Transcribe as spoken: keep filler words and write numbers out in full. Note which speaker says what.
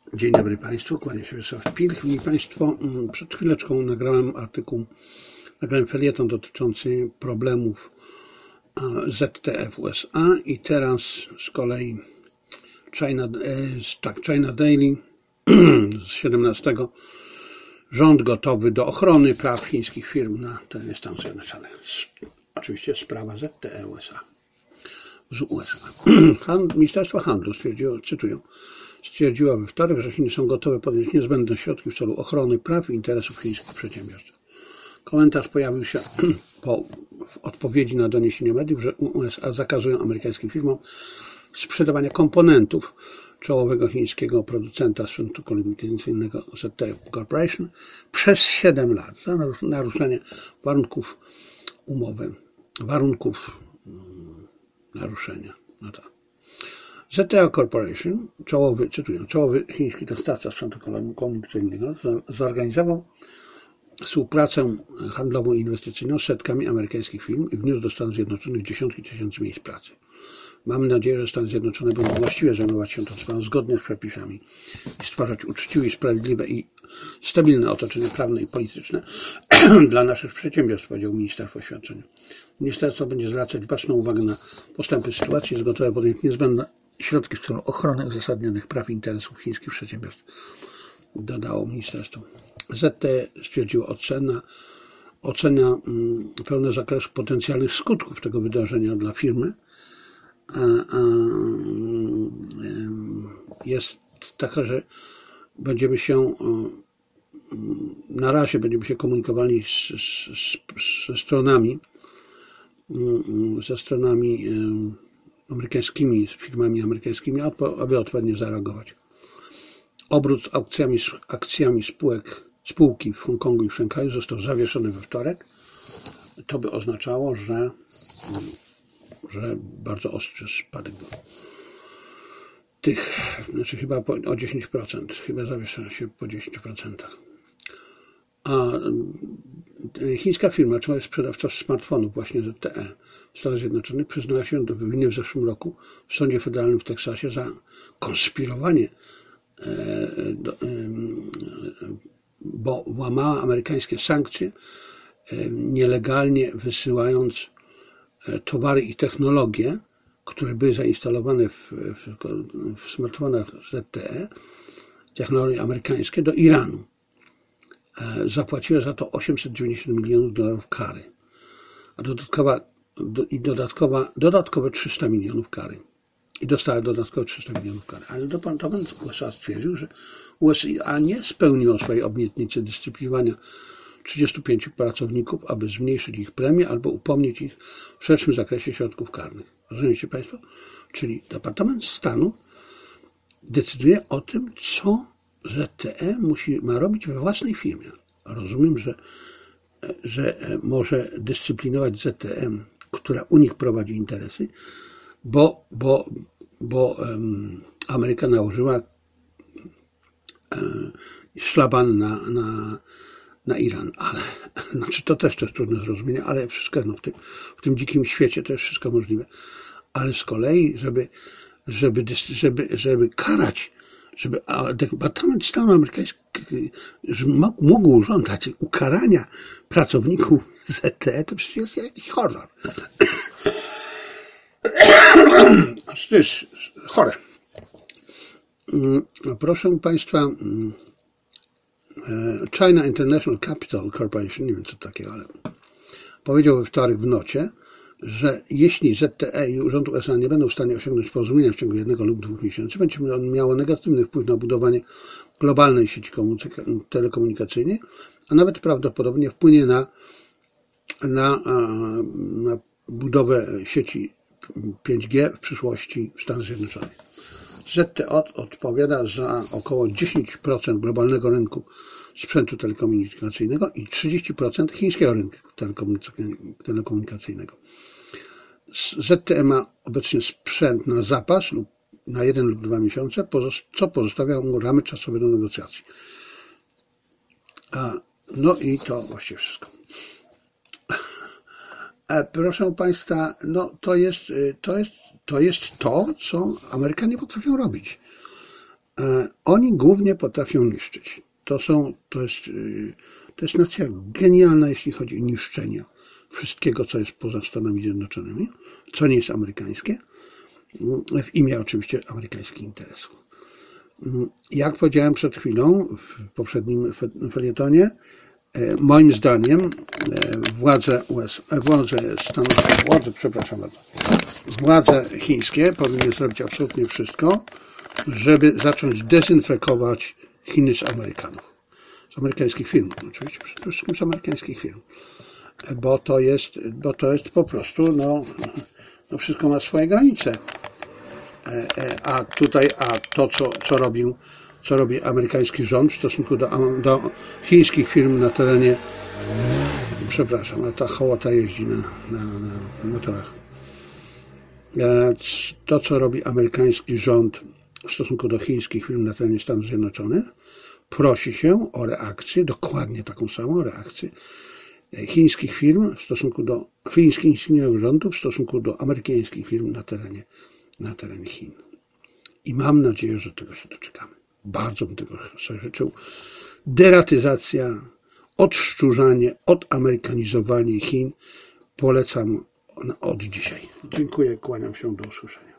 Speaker 1: Dzień dobry Państwu, kłania się Wiesław Pilch. I Państwo, przed chwileczką nagrałem artykuł, nagrałem felieton dotyczący problemów Z T E w U S A i teraz z kolei China, tak, China Daily z siedemnastego Rząd gotowy do ochrony praw chińskich firm na terenie Stanów Zjednoczonych. Oczywiście sprawa Z T E U S A. Z U S A. Ministerstwo Handlu stwierdziło, cytuję, stwierdziła we wtorek, że Chiny są gotowe podjąć niezbędne środki w celu ochrony praw i interesów chińskich przedsiębiorstw. Komentarz pojawił się po w odpowiedzi na doniesienie mediów, że U S A zakazują amerykańskim firmom sprzedawania komponentów czołowego chińskiego producenta sprzętu komunikacyjnego Z T E Corporation przez siedem lat za naruszenie warunków umowy, warunków naruszenia. No tak. Z T E Corporation, czołowy, cytuję, czołowy chiński dostawca sprzętu komunikacyjnego, zorganizował współpracę handlową i inwestycyjną z setkami amerykańskich firm i wniósł do Stanów Zjednoczonych dziesiątki tysięcy miejsc pracy. Mamy nadzieję, że Stany Zjednoczone będą właściwie zajmować się tą sprawą zgodnie z przepisami i stwarzać uczciwe, sprawiedliwe i stabilne otoczenie prawne i polityczne dla naszych przedsiębiorstw, powiedział minister w oświadczeniu. Ministerstwo będzie zwracać baczną uwagę na postępy sytuacji, jest gotowe podjąć niezbędne środki w celu ochrony uzasadnionych praw i interesów chińskich przedsiębiorstw, dodało ministerstwo. Z T E stwierdziło ocena, ocena pełnego zakresu potencjalnych skutków tego wydarzenia dla firmy jest taka, że będziemy się na razie będziemy się komunikowali z, z, ze stronami ze stronami amerykańskimi, z firmami amerykańskimi, aby odpowiednio zareagować. Obrót aukcjami, akcjami spółek, spółki w Hongkongu i w Szanghaju został zawieszony we wtorek. To by oznaczało, że, że bardzo ostry spadek był. Tych, znaczy chyba o dziesięć procent, chyba zawieszono się po dziesięć procent. A chińska firma, czy sprzedawca smartfonów właśnie Z T E w Stanach Zjednoczonych, przyznała się do winy w zeszłym roku w sądzie federalnym w Teksasie za konspirowanie, bo łamała amerykańskie sankcje, nielegalnie wysyłając towary i technologie, które były zainstalowane w, w, w smartfonach Z T E, technologie amerykańskie, do Iranu. Zapłaciła za to osiemset dziewięćdziesiąt milionów dolarów kary, a dodatkowa, do, i dodatkowa, dodatkowe trzysta milionów kary. I dostała dodatkowe trzysta milionów kary. Ale Departament U S A stwierdził, że U S A nie spełniło swojej obietnicy dyscyplinowania trzydziestu pięciu pracowników, aby zmniejszyć ich premię albo upomnieć ich w szerszym zakresie środków karnych. Rozumiecie Państwo? Czyli Departament Stanu decyduje o tym, co Z T E musi, ma robić we własnej firmie. Rozumiem, że, że może dyscyplinować Z T E, która u nich prowadzi interesy, bo, bo, bo um, Ameryka nałożyła um, szlaban na, na, na Iran. Ale, znaczy to też to jest trudne zrozumienie, ale wszystko no, w, tym, w tym dzikim świecie to jest wszystko możliwe. Ale z kolei, żeby, żeby, żeby, żeby karać, żeby Departament Stanu Amerykański mógł żądać ukarania pracowników Z T E, to przecież jest jakiś horror. To jest chore. Proszę Państwa, China International Capital Corporation, nie wiem co takiego, ale powiedział we wtorek w nocie, że jeśli Z T E i Urząd U S A nie będą w stanie osiągnąć porozumienia w ciągu jednego lub dwóch miesięcy, będzie on miało negatywny wpływ na budowanie globalnej sieci telekomunikacyjnej, a nawet prawdopodobnie wpłynie na, na, na budowę sieci pięć G w przyszłości Stanów Zjednoczonych. Z T E odpowiada za około dziesięć procent globalnego rynku sprzętu telekomunikacyjnego i trzydzieści procent chińskiego rynku telekomunikacyjnego. Z T E ma obecnie sprzęt na zapas lub na jeden lub dwa miesiące, co pozostawia mu ramy czasowe do negocjacji. A, no i to właściwie wszystko. Proszę Państwa, no to jest, to jest, to jest to, co Amerykanie potrafią robić. Oni głównie potrafią niszczyć. To są, to jest, to jest nacja genialna, jeśli chodzi o niszczenie wszystkiego, co jest poza Stanami Zjednoczonymi, co nie jest amerykańskie, w imię oczywiście amerykańskich interesów. Jak powiedziałem przed chwilą w poprzednim felietonie, moim zdaniem władze U S A, władze Stanów, władze, przepraszam bardzo, władze chińskie powinny zrobić absolutnie wszystko, żeby zacząć dezynfekować Chiny z Amerykanów. Z amerykańskich firm, oczywiście, przede wszystkim z amerykańskich firm. Bo to jest, bo to jest po prostu, no, no wszystko ma swoje granice. A tutaj, a to, co, co robił, co robi amerykański rząd w stosunku do, do chińskich firm na terenie, przepraszam, ale ta hołota jeździ na, na, na motorach. To, co robi amerykański rząd w stosunku do chińskich firm na terenie Stanów Zjednoczonych, prosi się o reakcję, dokładnie taką samą reakcję chińskich firm w stosunku do chińskiego rządu w stosunku do amerykańskich firm na terenie, na terenie Chin. I mam nadzieję, że tego się doczekamy. Bardzo bym tego sobie życzył. Deratyzacja, odszczurzanie, odamerykanizowanie Chin polecam od dzisiaj. Dziękuję, kłaniam się, do usłyszenia.